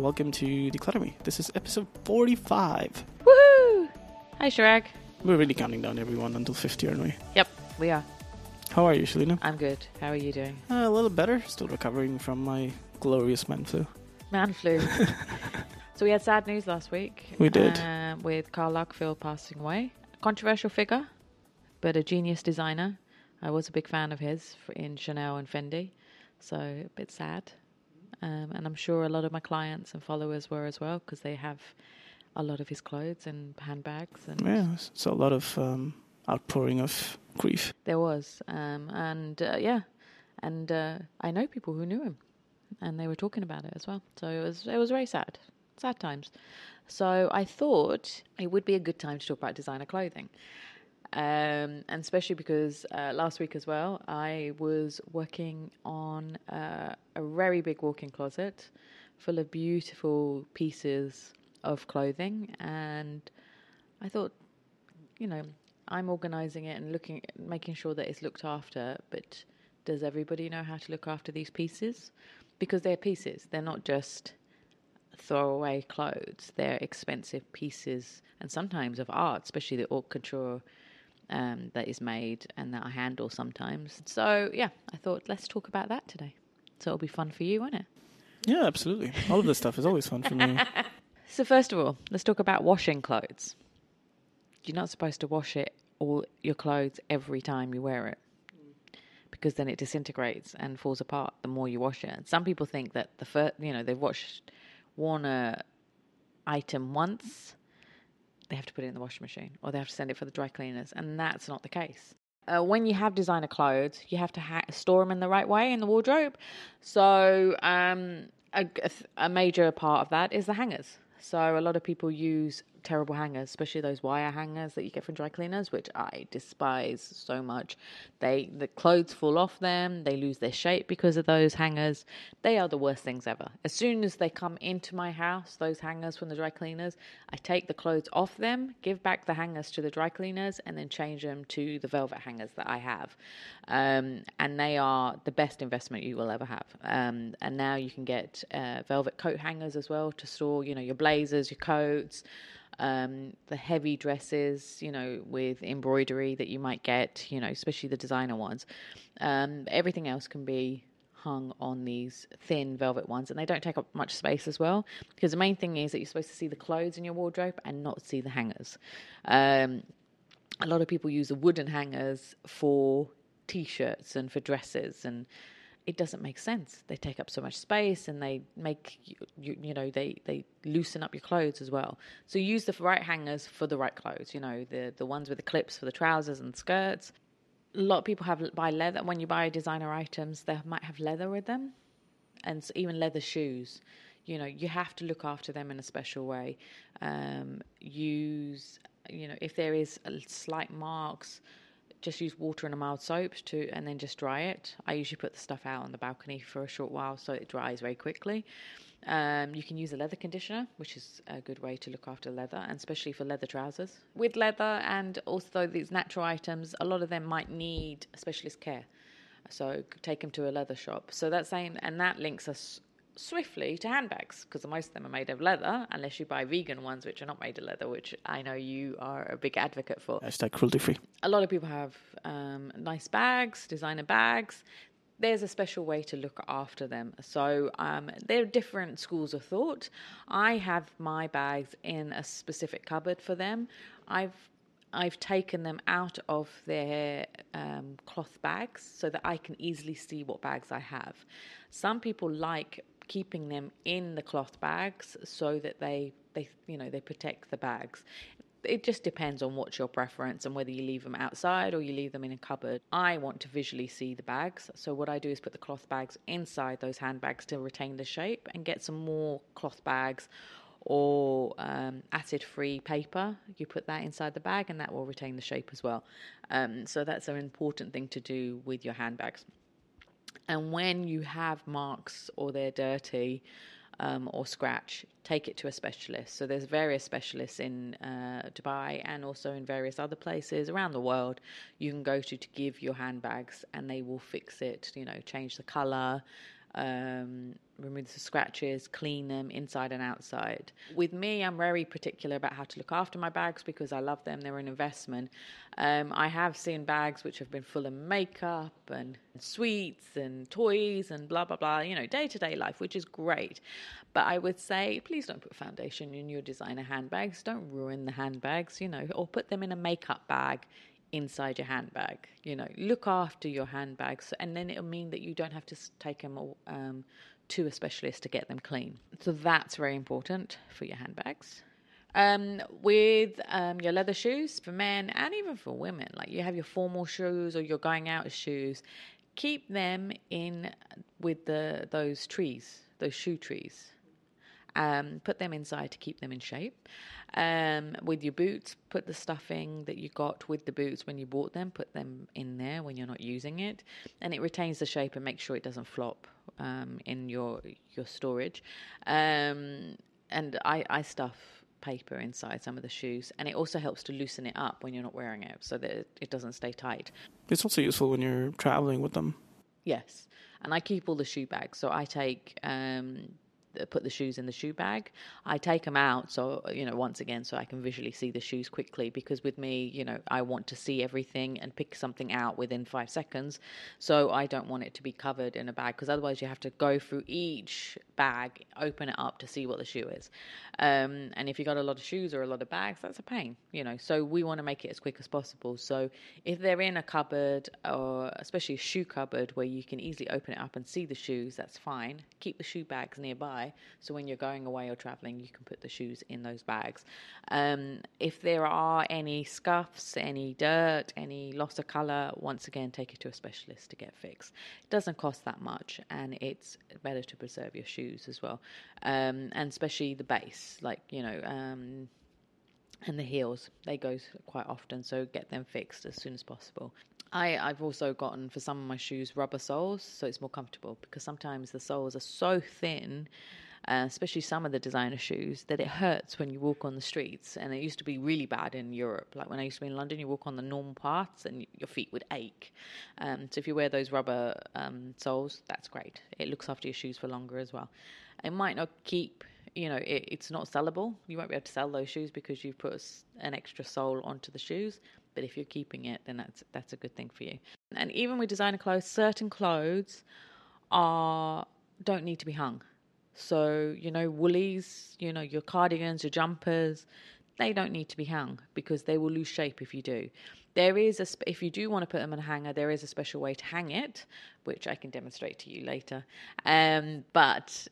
welcome to Declutter Me. This is episode 45. Woohoo! Hi, Shirag. We're really counting down everyone until 50, aren't we? Yep, we are. How are you, Shalina? I'm good. How are you doing? A little better. Still recovering from my glorious man flu. Man flu. So we had sad news last week. We did. With Karl Lagerfeld passing away. A controversial figure, but a genius designer. I was a big fan of his in Chanel and Fendi. So a bit sad. And I'm sure a lot of my clients and followers were as well, because they have a lot of his clothes and handbags. And yeah, so a lot of outpouring of grief. There was. And I know people who knew him, and they were talking about it as well. So it was very sad. Sad times. So I thought it would be a good time to talk about designer clothing. And especially because last week as well, I was working on a very big walk-in closet full of beautiful pieces of clothing. And I thought, I'm organising it and making sure that it's looked after. But does everybody know how to look after these pieces? Because they're pieces. They're not just throwaway clothes. They're expensive pieces, and sometimes of art, especially the haute couture that is made and that I handle sometimes. So, yeah, I thought let's talk about that today. So it'll be fun for you, won't it? Yeah, absolutely. All of this stuff is always fun for me. So first of all, let's talk about washing clothes. You're not supposed to wash all your clothes every time you wear it, because then it disintegrates and falls apart the more you wash it. And some people think that they've worn a item once, they have to put it in the washing machine, or they have to send it for the dry cleaners, and that's not the case. When you have designer clothes, you have to store them in the right way in the wardrobe. So a major part of that is the hangers. So a lot of people use terrible hangers, especially those wire hangers that you get from dry cleaners, which I despise so much. The clothes fall off them. They lose their shape because of those hangers. They are the worst things ever. As soon as they come into my house, those hangers from the dry cleaners, I take the clothes off them, give back the hangers to the dry cleaners, and then change them to the velvet hangers that I have. And they are the best investment you will ever have. And now you can get velvet coat hangers as well to store, your blazers, your coats, the heavy dresses, with embroidery that you might get, especially the designer ones. Everything else can be hung on these thin velvet ones, and they don't take up much space as well, because the main thing is that you're supposed to see the clothes in your wardrobe and not see the hangers. A lot of people use the wooden hangers for t-shirts and for dresses, and it doesn't make sense. They take up so much space, and they make they loosen up your clothes as well. So use the right hangers for the right clothes. The ones with the clips for the trousers and skirts. A lot of people buy leather. When you buy designer items, they might have leather with them, and even leather shoes. You have to look after them in a special way. If there is slight marks, just use water and a mild soap and then just dry it. I usually put the stuff out on the balcony for a short while so it dries very quickly. You can use a leather conditioner, which is a good way to look after leather, and especially for leather trousers. With leather and also these natural items, a lot of them might need specialist care. So take them to a leather shop. So that links us swiftly to handbags, because most of them are made of leather, unless you buy vegan ones which are not made of leather, which I know you are a big advocate for. Hashtag cruelty free. A lot of people have nice bags, designer bags. There's a special way to look after them. So there are different schools of thought. I have my bags in a specific cupboard for them. I've taken them out of their cloth bags so that I can easily see what bags I have. Some people like keeping them in the cloth bags so that they protect the bags. It just depends on what's your preference and whether you leave them outside or you leave them in a cupboard. I want to visually see the bags, so what I do is put the cloth bags inside those handbags to retain the shape, and get some more cloth bags or acid-free paper. You put that inside the bag and that will retain the shape as well. So that's an important thing to do with your handbags. And when you have marks or they're dirty or scratch, take it to a specialist. So there's various specialists in Dubai and also in various other places around the world you can go to give your handbags, and they will fix it, change the colour, remove the scratches, clean them inside and outside. With me, I'm very particular about how to look after my bags because I love them. They're an investment. I have seen bags which have been full of makeup and sweets and toys and blah, blah, blah, day-to-day life, which is great. But I would say, please don't put foundation in your designer handbags. Don't ruin the handbags, or put them in a makeup bag inside your handbag. Look after your handbags, and then it'll mean that you don't have to take them to a specialist to get them clean. So that's very important for your handbags. With your leather shoes for men and even for women, like you have your formal shoes or you're going out as shoes, keep them in with those shoe trees. Put them inside to keep them in shape. With your boots, put the stuffing that you got with the boots when you bought them, put them in there when you're not using it, and it retains the shape and makes sure it doesn't flop in your storage. And I stuff paper inside some of the shoes, and it also helps to loosen it up when you're not wearing it so that it doesn't stay tight. It's also useful when you're traveling with them. Yes, and I keep all the shoe bags, so I put the shoes in the shoe bag. I take them out, so once again, so I can visually see the shoes quickly, because with me, I want to see everything and pick something out within 5 seconds, so I don't want it to be covered in a bag, because otherwise you have to go through each bag, open it up to see what the shoe is, and if you got a lot of shoes or a lot of bags, that's a pain, so we want to make it as quick as possible. So if they're in a cupboard, or especially a shoe cupboard where you can easily open it up and see the shoes, that's fine. Keep the shoe bags nearby, so when you're going away or traveling, you can put the shoes in those bags. If there are any scuffs, any dirt, any loss of colour, once again, take it to a specialist to get fixed. It doesn't cost that much, and it's better to preserve your shoes as well. And especially the base, and the heels, they go quite often, so get them fixed as soon as possible. I've also gotten, for some of my shoes, rubber soles, so it's more comfortable, because sometimes the soles are so thin, especially some of the designer shoes, that it hurts when you walk on the streets. And it used to be really bad in Europe. Like when I used to be in London, you walk on the normal paths and your feet would ache. So if you wear those rubber soles, that's great. It looks after your shoes for longer as well. It might not keep... it's not sellable. You won't be able to sell those shoes because you've put an extra sole onto the shoes. But if you're keeping it, then that's a good thing for you. And even with designer clothes, certain clothes don't need to be hung. So, woolies, your cardigans, your jumpers, they don't need to be hung because they will lose shape if you do. If you do want to put them on a hanger, there is a special way to hang it, which I can demonstrate to you later. But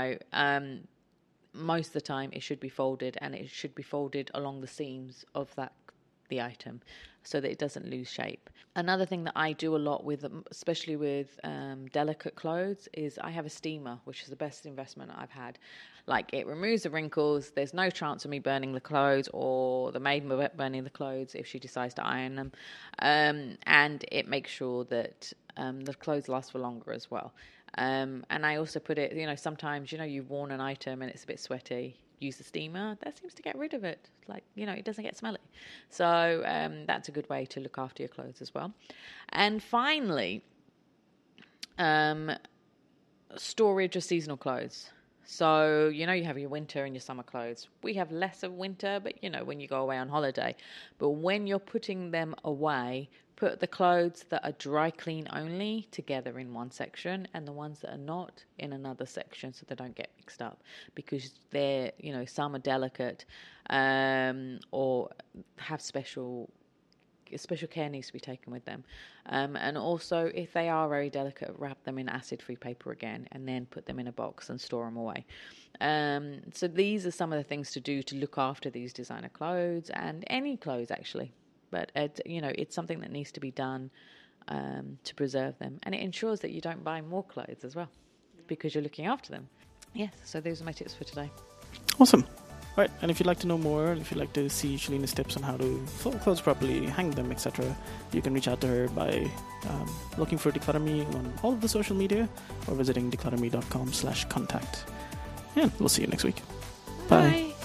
most of the time it should be folded, and it should be folded along the seams of the item so that it doesn't lose shape. Another thing that I do a lot with, especially with delicate clothes, is I have a steamer, which is the best investment I've had. Like, it removes the wrinkles. There's no chance of me burning the clothes or the maid burning the clothes if she decides to iron them. And it makes sure that the clothes last for longer as well. And I also put it, sometimes, you've worn an item and it's a bit sweaty. Use the steamer. That seems to get rid of it. It doesn't get smelly. So that's a good way to look after your clothes as well. And finally, storage of seasonal clothes. So, you have your winter and your summer clothes. We have less of winter, but, when you go away on holiday. But when you're putting them away, put the clothes that are dry clean only together in one section, and the ones that are not in another section, so they don't get mixed up, because they're, some are delicate or have special care needs to be taken with them. And also, if they are very delicate, wrap them in acid-free paper again, and then put them in a box and store them away. So these are some of the things to do to look after these designer clothes, and any clothes actually. But it's something that needs to be done to preserve them, and it ensures that you don't buy more clothes as well, because you're looking after them. Yes, so those are my tips for today. Awesome. Right, and if you'd like to know more, if you'd like to see Shalina's tips on how to fold clothes properly, hang them, etc., you can reach out to her by looking for Declutter Me on all of the social media, or visiting declutterme.com/contact. And we'll see you next week. Bye.